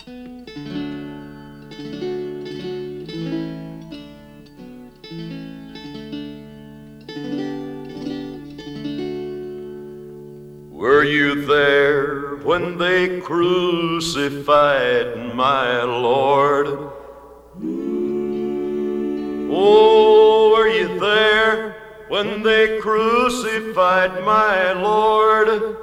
Were you there when they crucified my Lord? Oh, were you there when they crucified my Lord?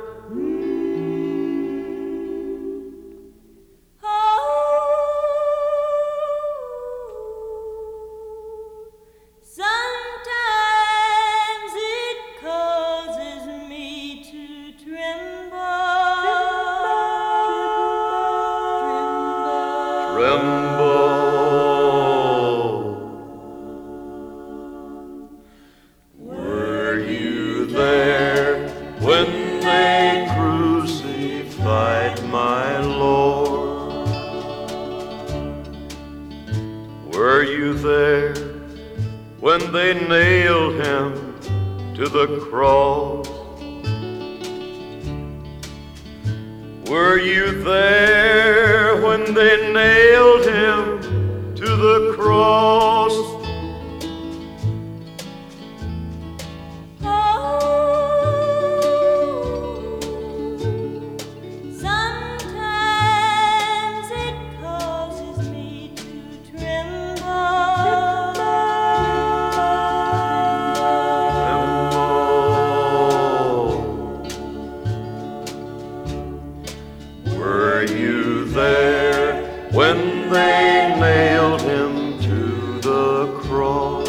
Were you there when they crucified my Lord? Were you there when they nailed him to the cross? Were you there when they nailed him to the cross? Sometimes it causes me to tremble. Were you there when they nailed him to the cross?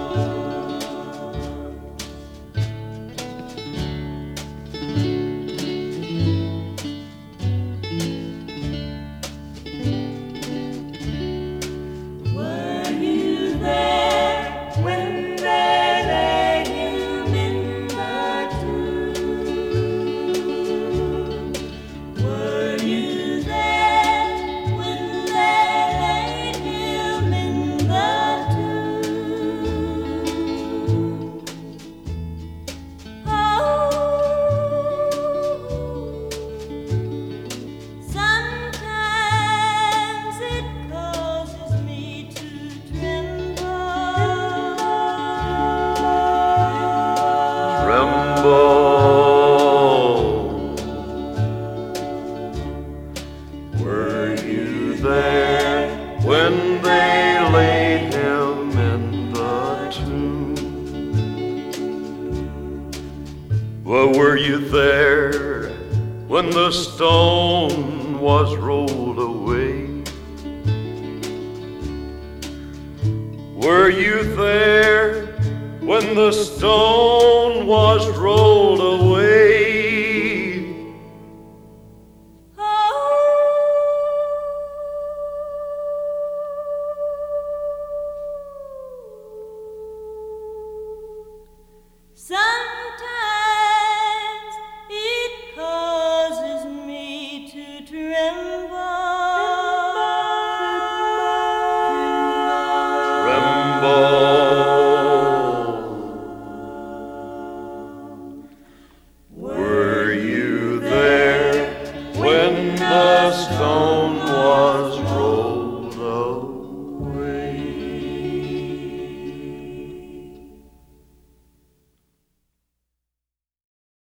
Were you there when they laid him in the tomb? Were you there when they laid him in the tomb? Sometimes it causes me to Were you there when they laid him in the tomb? Well, were you there when the stone was rolled away? Were you there when the stone was rolled away?